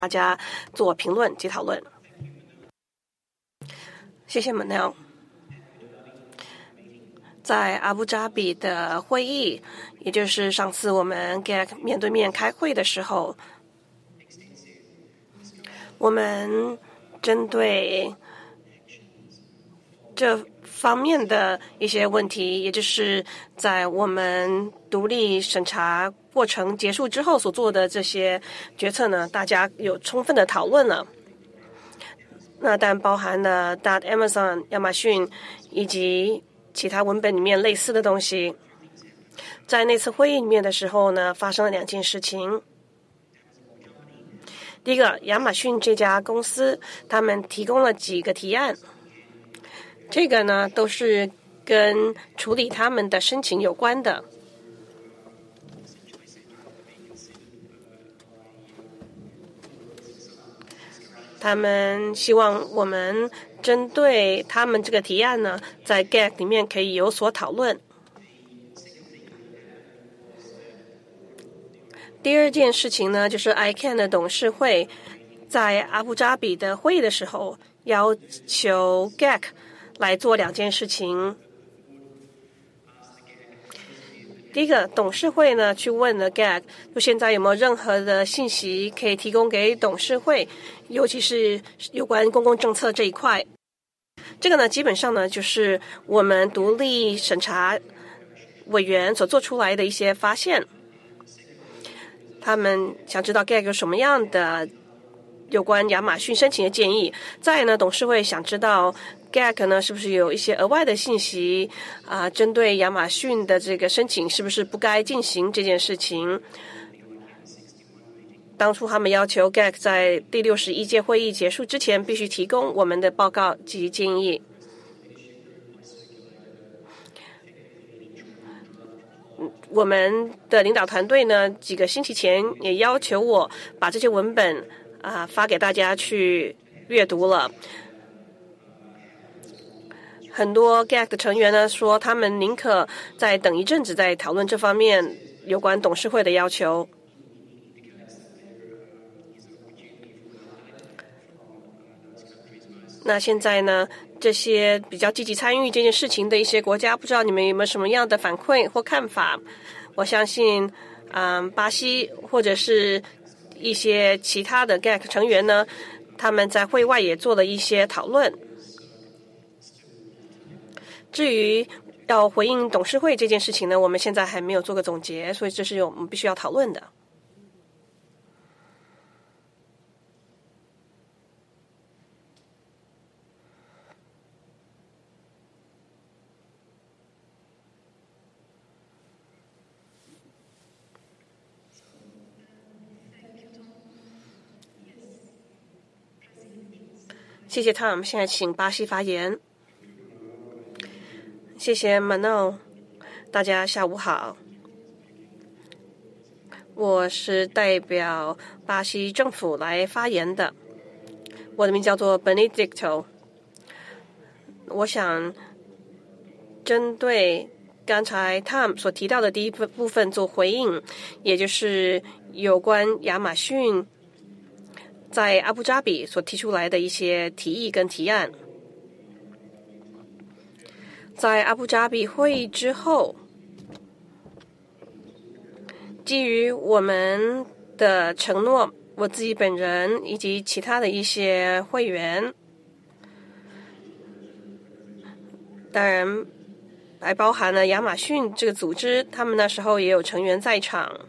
大家做评论及讨论。谢谢 Manel。在阿布扎比的会议，也就是上次我们 GAC 面对面开会的时候，我们针对这方面的一些问题，也就是在我们独立审查过程结束之后所做的这些决策呢，大家有充分的讨论了。那但包含了 Amazon 亚马逊以及其他文本里面类似的东西。在那次会议里面的时候呢，发生了2件事情。第一个，亚马逊这家公司他们提供了几个提案，这个呢都是跟处理他们的申请有关的。他们希望我们针对他们这个提案呢，在 GAC 里面可以有所讨论。第二件事情呢，就是 ICANN 的董事会在阿布扎比的会议的时候，要求 GAC 来做2件事情。第一个，董事会呢去问了 GAC， 就现在有没有任何的信息可以提供给董事会，尤其是有关公共政策这一块。这个呢，基本上呢就是我们独立审查委员所做出来的一些发现。他们想知道 GAC 有什么样的有关亚马逊申请的建议。再来呢，董事会想知道 GAC 呢是不是有一些额外的信息针对亚马逊的这个申请是不是不该进行这件事情。当初他们要求 GAC 在第61届会议结束之前必须提供我们的报告及建议。我们的领导团队呢，几个星期前也要求我把这些文本发给大家去阅读了。很多 GAC 的成员呢说，他们宁可再等一阵子再讨论这方面有关董事会的要求。那现在呢，这些比较积极参与这件事情的一些国家，不知道你们有没有什么样的反馈或看法？我相信，巴西或者是一些其他的 GAC 成员呢，他们在会外也做了一些讨论。至于要回应董事会这件事情呢，我们现在还没有做个总结，所以这是我们必须要讨论的。谢谢 Tom， 现在请巴西发言。谢谢 Manel， 大家下午好。我是代表巴西政府来发言的，我的名字叫做 Benedicto。我想针对刚才 Tom 所提到的第一部分做回应，也就是有关亚马逊在阿布扎比所提出来的一些提议跟提案。在阿布扎比会议之后，基于我们的承诺，我自己本人以及其他的一些会员，当然还包含了亚马逊这个组织，他们那时候也有成员在场。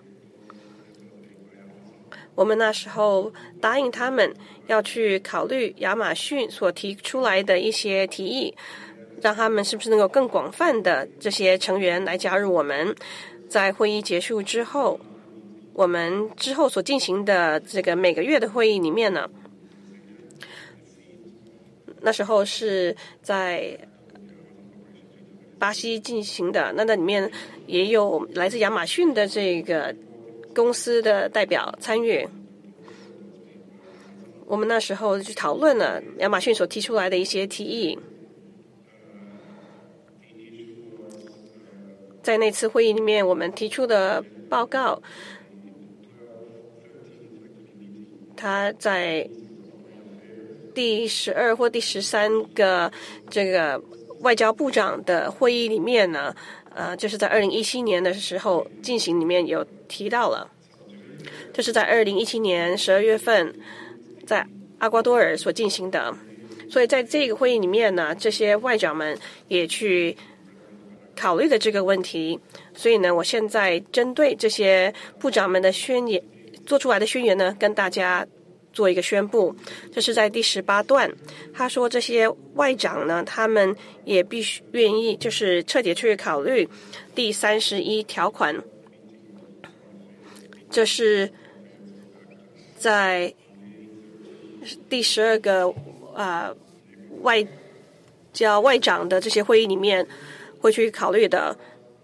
我们那时候答应他们要去考虑亚马逊所提出来的一些提议，让他们是不是能够更广泛的这些成员来加入我们。在会议结束之后，我们之后所进行的这个每个月的会议里面呢，那时候是在巴西进行的，那里面也有来自亚马逊的这个公司的代表参与。我们那时候去讨论了亚马逊所提出来的一些提议。在那次会议里面，我们提出的报告， 他在第12或第13个这个外交部长的会议里面呢，就是在2017年的时候进行，里面有提到了，这是在2017年12月份在阿瓜多尔所进行的。所以在这个会议里面呢，这些外长们也去考虑的这个问题。所以呢，我现在针对这些部长们的宣言做出来的宣言呢，跟大家做一个宣布。这是在第18段，他说这些外长呢，他们也必须愿意就是彻底去考虑第31条款，这是在第12个外长的这些会议里面会去考虑的。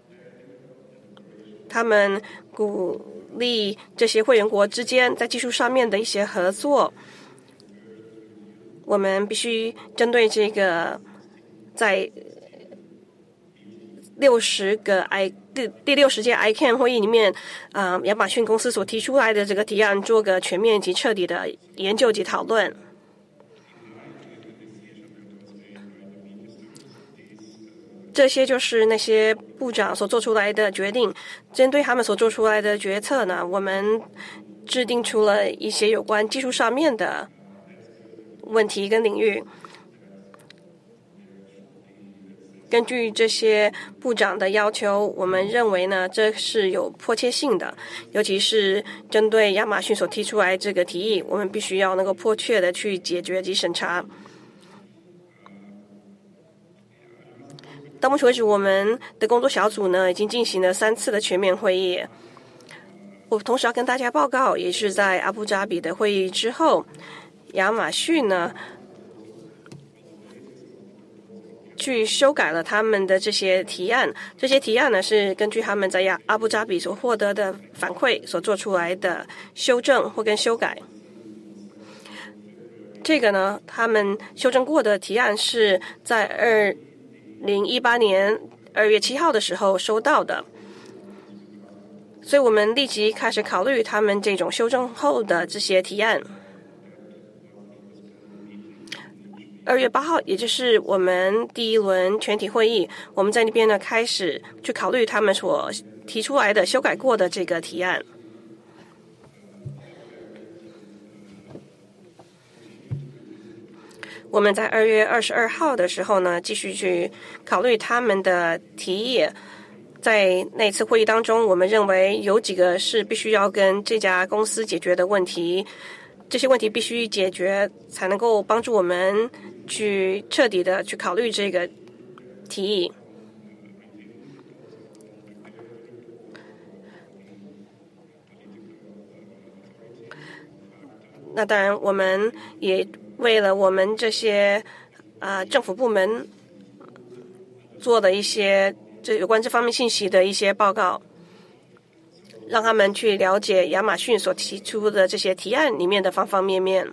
他们鼓励这些会员国之间在技术上面的一些合作。我们必须针对这个在第60届 ICANN 会议里面，亚马逊公司所提出来的这个提案，做个全面及彻底的研究及讨论。这些就是那些部长所做出来的决定。针对他们所做出来的决策呢，我们制定出了一些有关技术上面的问题跟领域。根据这些部长的要求，我们认为呢，这是有迫切性的，尤其是针对亚马逊所提出来这个提议，我们必须要能够迫切的去解决及审查。到目前为止，我们的工作小组呢已经进行了3次的全面会议。我同时要跟大家报告，也是在阿布扎比的会议之后，亚马逊呢去修改了他们的这些提案。这些提案呢是根据他们在阿布扎比所获得的反馈所做出来的修正或跟修改。这个呢，他们修正过的提案是在2018年2月7号的时候收到的，所以我们立即开始考虑他们这种修正后的这些提案。2月8号，也就是我们第一轮全体会议，我们在那边呢开始去考虑他们所提出来的修改过的这个提案。我们在2月22号的时候呢，继续去考虑他们的提议。在那次会议当中，我们认为有几个是必须要跟这家公司解决的问题，这些问题必须解决，才能够帮助我们去彻底的去考虑这个提议。那当然，我们也为了我们这些政府部门做的一些有关这方面信息的一些报告，让他们去了解亚马逊所提出的这些提案里面的方方面面。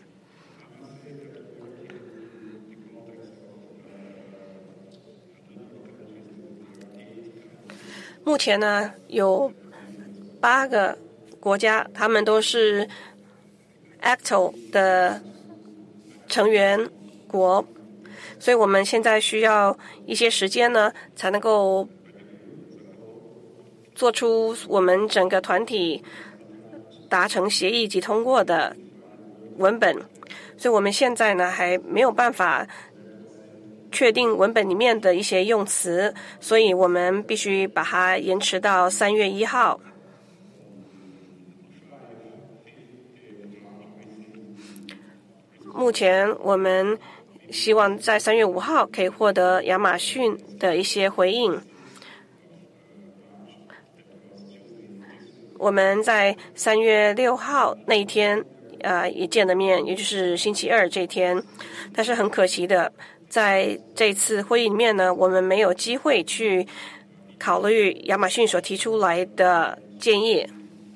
目前呢，有8个国家，他们都是 ACTO 的成员国，所以我们现在需要一些时间呢，才能够做出我们整个团体达成协议及通过的文本。所以我们现在呢还没有办法确定文本里面的一些用词，所以我们必须把它延迟到3月1号。目前我们希望在3月5号可以获得亚马逊的一些回应。我们在3月6号那一天也见了面，也就是星期二这天。但是很可惜的，在这次会议里面呢，我们没有机会去考虑亚马逊所提出来的建议。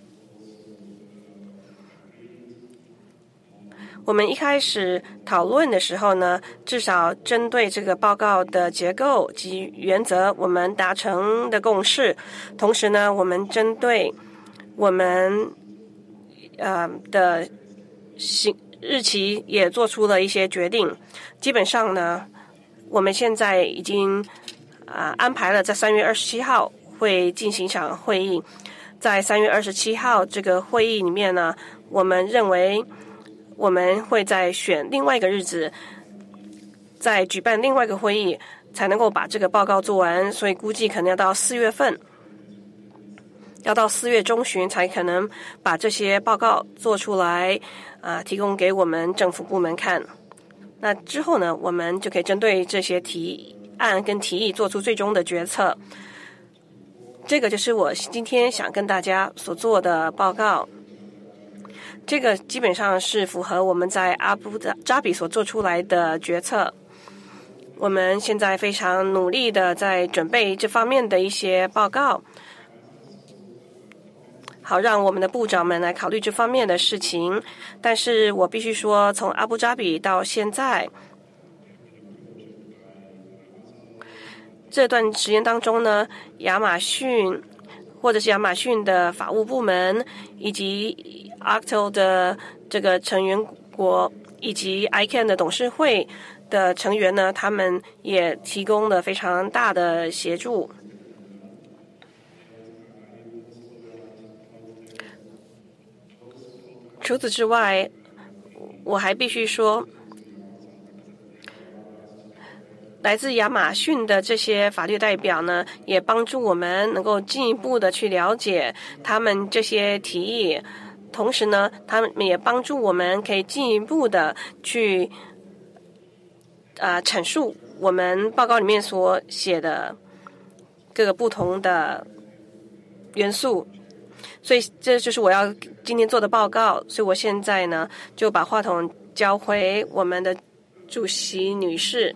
我们一开始讨论的时候呢，至少针对这个报告的结构及原则，我们达成的共识。同时呢，我们针对我们的日期也做出了一些决定。基本上呢，我们现在已经安排了在3月27号会进行一场会议。在3月27号这个会议里面呢，我们认为我们会再选另外一个日子，再举办另外一个会议，才能够把这个报告做完。所以估计可能要到4月份，要到4月中旬才可能把这些报告做出来，提供给我们政府部门看。那之后呢，我们就可以针对这些提案跟提议做出最终的决策。这个就是我今天想跟大家所做的报告。这个基本上是符合我们在阿布扎比所做出来的决策。我们现在非常努力的在准备这方面的一些报告，好让我们的部长们来考虑这方面的事情。但是我必须说，从阿布扎比到现在这段时间当中呢，亚马逊或者是亚马逊的法务部门，以及 ACTO 的这个成员国，以及 ICANN 的董事会的成员呢，他们也提供了非常大的协助。除此之外，我还必须说，来自亚马逊的这些法律代表呢，也帮助我们能够进一步的去了解他们这些提议，同时呢，他们也帮助我们可以进一步的去阐述我们报告里面所写的各个不同的元素。所以这就是我要今天做的报告。所以我现在呢，就把话筒交回我们的主席女士。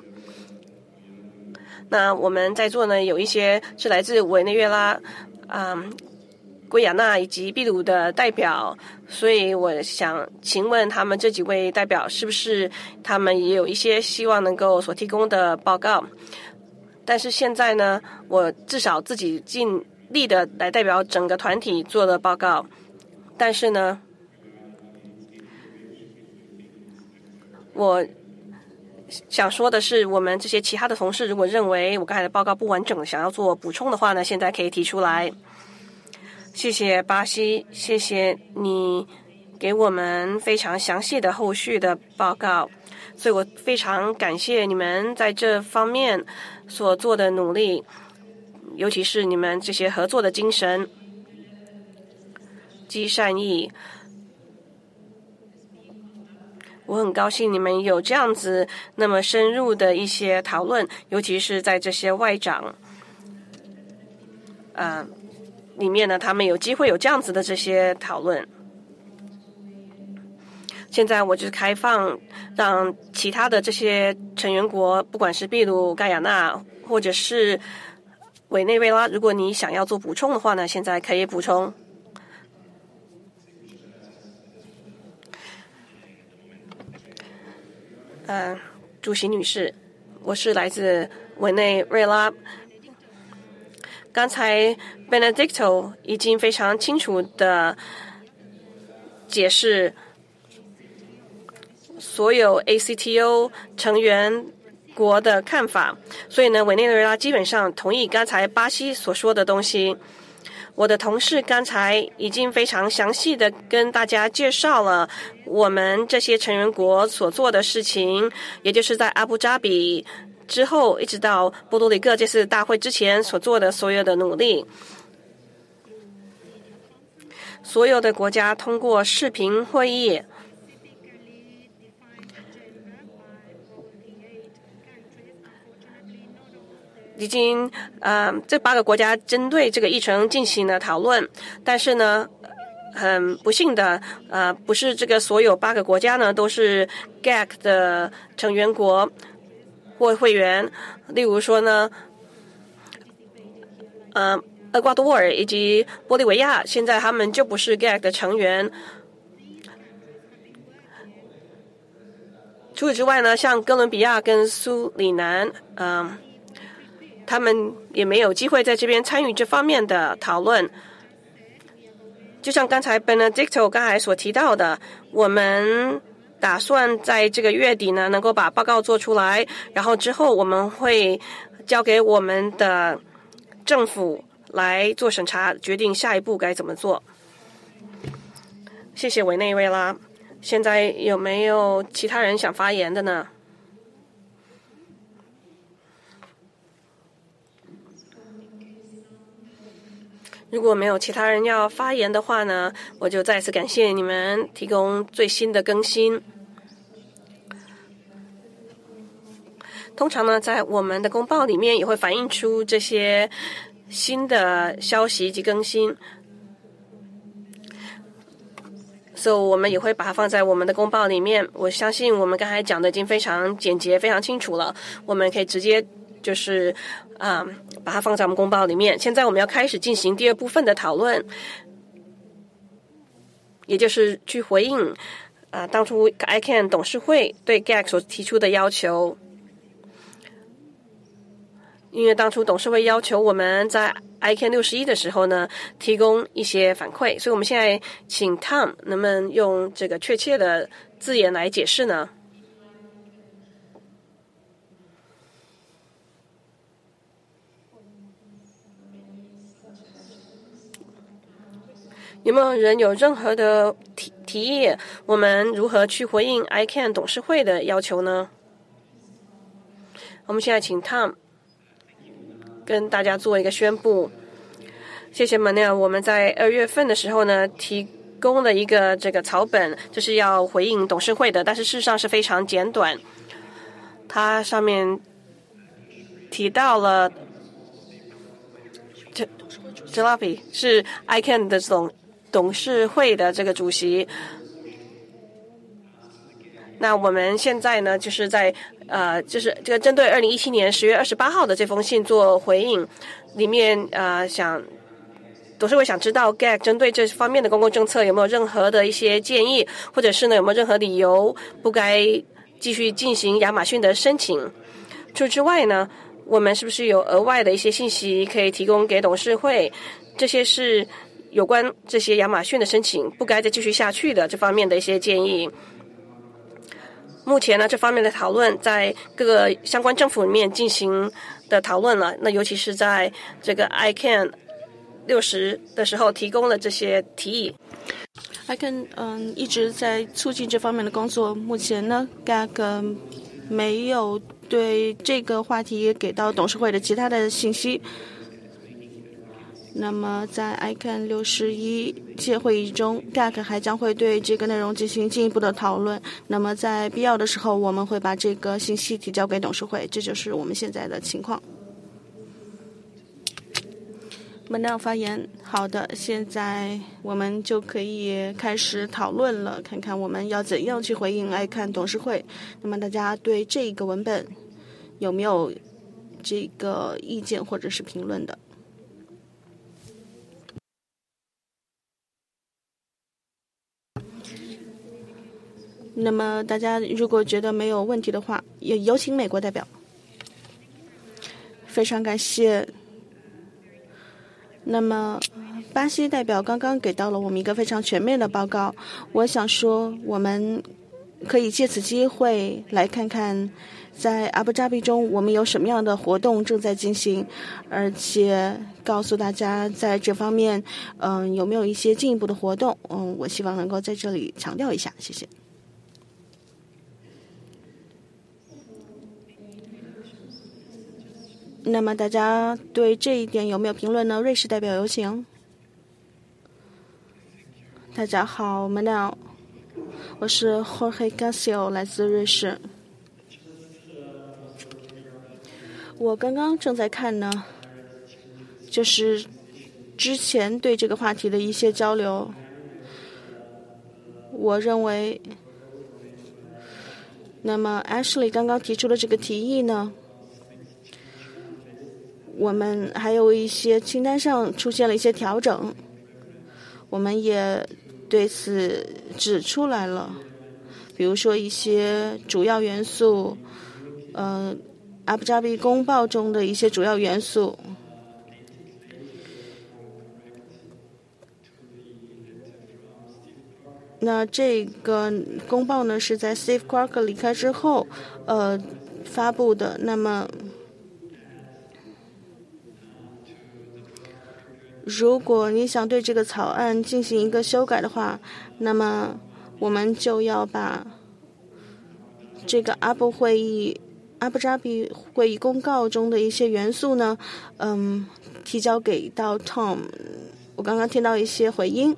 那我们在座呢，有一些是来自委内瑞拉、圭亚那以及秘鲁的代表，所以我想请问他们这几位代表，是不是他们也有一些希望能够所提供的报告？但是现在呢，我至少自己尽力的来代表整个团体做的报告，但是呢，我想说的是，我们这些其他的同事如果认为我刚才的报告不完整，想要做补充的话呢，现在可以提出来。谢谢巴西，谢谢你给我们非常详细的后续的报告，所以我非常感谢你们在这方面所做的努力，尤其是你们这些合作的精神及善意。我很高兴你们有这样子那么深入的一些讨论，尤其是在这些外长里面呢，他们有机会有这样子的这些讨论。现在我就是开放让其他的这些成员国，不管是秘鲁、盖亚那或者是委内瑞拉，如果你想要做补充的话呢，现在可以补充。主席女士，我是来自委内瑞拉。刚才 Benedicto 已经非常清楚的解释所有 ACTO 成员国的看法，所以呢，委内瑞拉基本上同意刚才巴西所说的东西。我的同事刚才已经非常详细的跟大家介绍了我们这些成员国所做的事情，也就是在阿布扎比之后一直到波多黎各这次大会之前所做的所有的努力。所有的国家通过视频会议已经这8个国家针对这个议程进行了讨论，但是呢，很不幸的不是这个所有8个国家呢都是 GAC 的成员国或会员。例如说呢，厄瓜多尔以及玻利维亚现在他们就不是 GAC 的成员。除此之外呢，像哥伦比亚跟苏里南他们也没有机会在这边参与这方面的讨论。 就像刚才 Benedicto 刚才所提到的，我们打算在这个月底呢能够把报告做出来，然后之后我们会交给我们的政府来做审查，决定下一步该怎么做。谢谢委内瑞拉。现在有没有其他人想发言的呢？如果没有其他人要发言的话呢，我就再次感谢你们提供最新的更新。通常呢，在我们的公报里面也会反映出这些新的消息及更新，所以我们也会把它放在我们的公报里面。我相信我们刚才讲的已经非常简洁、非常清楚了，我们可以直接就是把它放在我们公报里面。现在我们要开始进行第二部分的讨论，也就是去回应当初 ICANN 董事会对 GAC 所提出的要求。因为当初董事会要求我们在 ICANN 61的时候呢，提供一些反馈，所以我们现在请 Tom 能不能用这个确切的字眼来解释呢？有没有人有任何的提议？我们如何去回应 ICANN 董事会的要求呢？我们现在请 Tom 跟大家做一个宣布。谢谢 Manel， 我们在2月份的时候呢，提供了一个这个草本，就是要回应董事会的，但是事实上是非常简短。它上面提到了Jalapy 是 ICANN 的董事会的这个主席。那我们现在呢，就是在就是这个针对2017年10月28号的这封信做回应，里面董事会想知道 GAC 针对这方面的公共政策有没有任何的一些建议，或者是呢有没有任何理由不该继续进行亚马逊的申请。除此之外呢，我们是不是有额外的一些信息可以提供给董事会？这些是有关这些亚马逊的申请不该再继续下去的这方面的一些建议。目前呢，这方面的讨论在各个相关政府里面进行的讨论了。那尤其是在这个 ICANN 60的时候提供了这些提议。 ICANN 一直在促进这方面的工作。目前呢 ，GAC 没有对这个话题给到董事会的其他的信息。那么在 ICANN 61届会议中 GAC 还将会对这个内容进行进一步的讨论。那么在必要的时候，我们会把这个信息提交给董事会。这就是我们现在的情况。Manel 发言。好的，现在我们就可以开始讨论了，看看我们要怎样去回应ICANN董事会。那么大家对这个文本有没有这个意见或者是评论的？那么大家如果觉得没有问题的话，也有请美国代表。非常感谢。那么巴西代表刚刚给到了我们一个非常全面的报告。我想说，我们可以借此机会来看看在阿布扎比中我们有什么样的活动正在进行，而且告诉大家在这方面有没有一些进一步的活动。我希望能够在这里强调一下。谢谢。那么大家对这一点有没有评论呢？瑞士代表有请。大家好 ，Manel， 我是 Jorge Garcia， 来自瑞士。我刚刚正在看呢，就是之前对这个话题的一些交流。我认为，那么 Ashley 刚刚提出的这个提议呢，我们还有一些清单上出现了一些调整，我们也对此指出来了，比如说一些主要元素，阿布扎比公报中的一些主要元素。 那这个公报呢是在 Steve Clark 离开之后发布的。那么如果你想对这个草案进行一个修改的话，那么我们就要把这个阿布扎比会议公告中的一些元素呢提交给到 Tom。 我刚刚听到一些回音。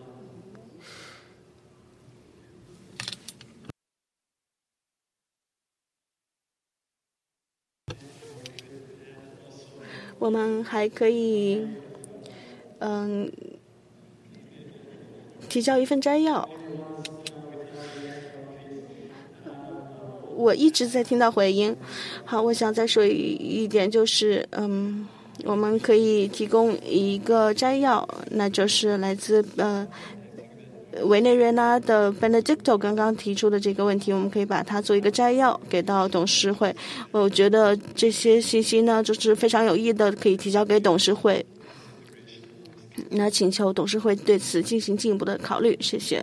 我们还可以提交一份摘要。我一直在听到回音。好，我想再说一点，就是我们可以提供一个摘要，那就是来自委内瑞拉的 Benedicto 刚刚提出的这个问题，我们可以把它做一个摘要给到董事会。我觉得这些信息呢就是非常有益的，可以提交给董事会。那请求董事会对此进行进一步的考虑，谢谢。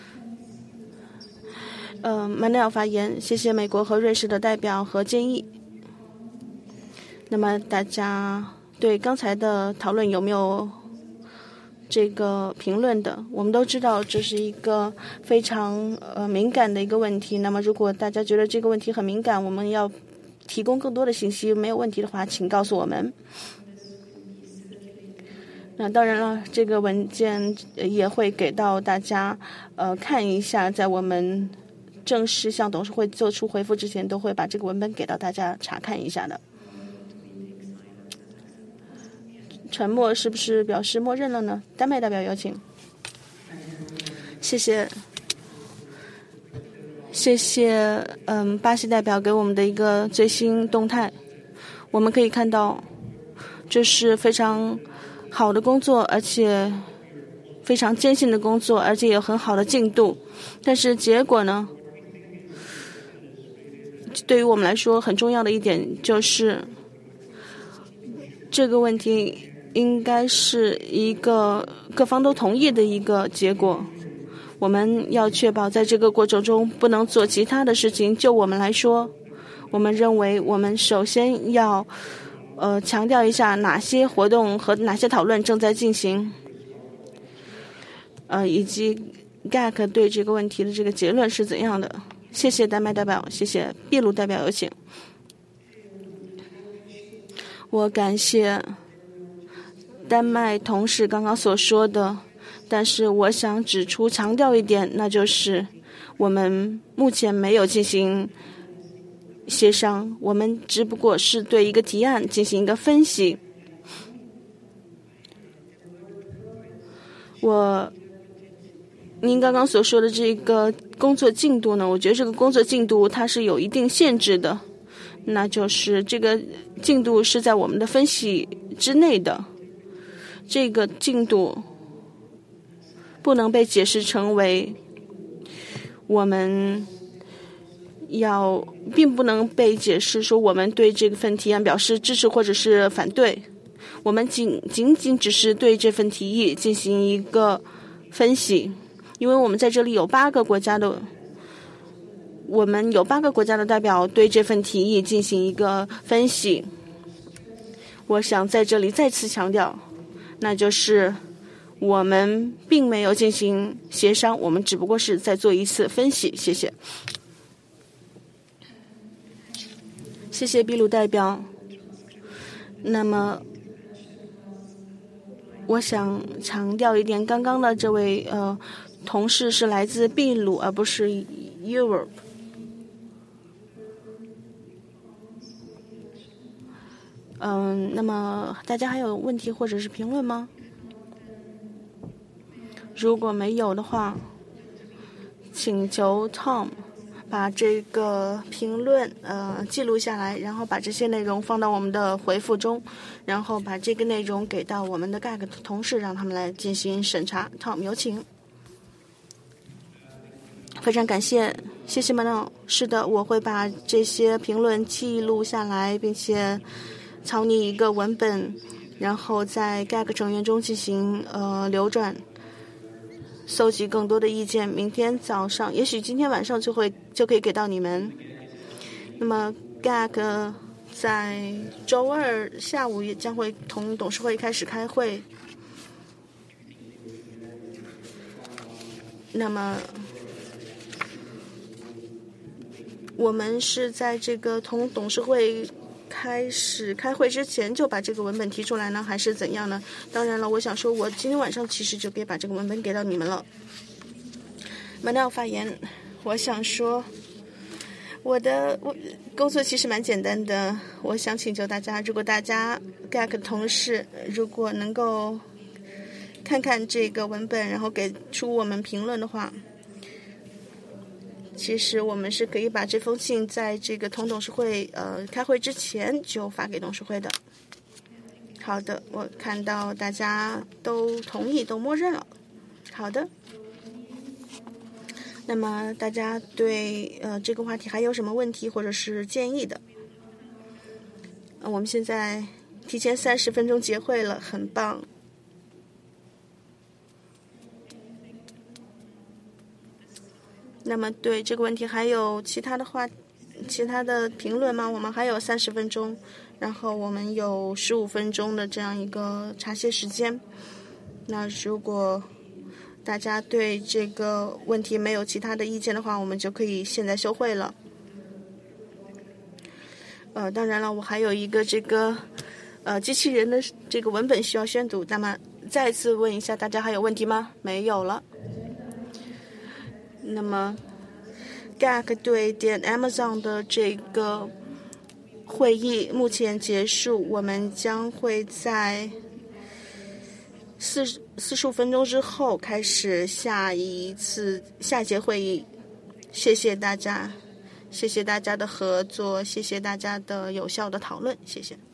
曼内尔发言，谢谢美国和瑞士的代表和建议。那么大家对刚才的讨论有没有这个评论的？我们都知道这是一个非常敏感的一个问题。那么如果大家觉得这个问题很敏感，我们要提供更多的信息，没有问题的话请告诉我们。那当然了，这个文件也会给到大家看一下，在我们正式向董事会做出回复之前，都会把这个文本给到大家查看一下的。沉默是不是表示默认了呢？丹麦代表有请。谢谢，谢谢巴西代表给我们的一个最新动态。我们可以看到这是非常好的工作，而且非常艰辛的工作，而且有很好的进度。但是结果呢，对于我们来说很重要的一点就是这个问题应该是一个各方都同意的一个结果。我们要确保在这个过程中不能做其他的事情。就我们来说，我们认为我们首先要强调一下哪些活动和哪些讨论正在进行，以及 GAC 对这个问题的这个结论是怎样的。谢谢丹麦代表，谢谢秘鲁代表有请。我感谢丹麦同事刚刚所说的，但是我想指出强调一点，那就是我们目前没有进行协商，我们只不过是对一个提案进行一个分析。您刚刚所说的这个工作进度呢，我觉得这个工作进度它是有一定限制的，那就是这个进度是在我们的分析之内的，这个进度不能被解释成为我们并不能被解释说我们对这份提案表示支持或者是反对，我们仅仅只是对这份提议进行一个分析。因为我们在这里有8个国家的代表对这份提议进行一个分析。我想在这里再次强调，那就是我们并没有进行协商，我们只不过是在做一次分析。谢谢。谢谢秘鲁代表。那么我想强调一点，刚刚的这位同事是来自秘鲁而不是 Europe。 那么大家还有问题或者是评论吗？如果没有的话，请求 Tom 把这个评论记录下来，然后把这些内容放到我们的回复中，然后把这个内容给到我们的 GAC 同事，让他们来进行审查。 Tom 有请。非常感谢，谢谢 Manon。 是的，我会把这些评论记录下来，并且草拟一个文本，然后在 GAC 成员中进行流转。 搜集更多的意见，明天早上，也许今天晚上就可以给到你们。那么 GAG 在周二下午也将会同董事会开始开会。那么我们是在这个同董事会开始开会之前就把这个文本提出来呢，还是怎样呢？当然了，我想说我今天晚上其实就可以把这个文本给到你们了。Manel 发言，我想说我工作其实蛮简单的，我想请求大家，如果大家 GAG 同事如果能够看看这个文本，然后给出我们评论的话，其实我们是可以把这封信在这个同董事会开会之前就发给董事会的。好的，我看到大家都同意，都默认了。好的，那么大家对这个话题还有什么问题或者是建议的？我们现在提前30分钟结会了，很棒。那么对这个问题还有其他的评论吗？我们还有30分钟，然后我们有15分钟的这样一个茶歇时间。那如果大家对这个问题没有其他的意见的话，我们就可以现在休会了。当然了，我还有一个这个机器人的这个文本需要宣读。那么再次问一下，大家还有问题吗？没有了。那么 GAG 对点 Amazon 的这个会议目前结束，我们将会在45分钟之后开始下一节会议。谢谢大家，谢谢大家的合作，谢谢大家的有效的讨论，谢谢。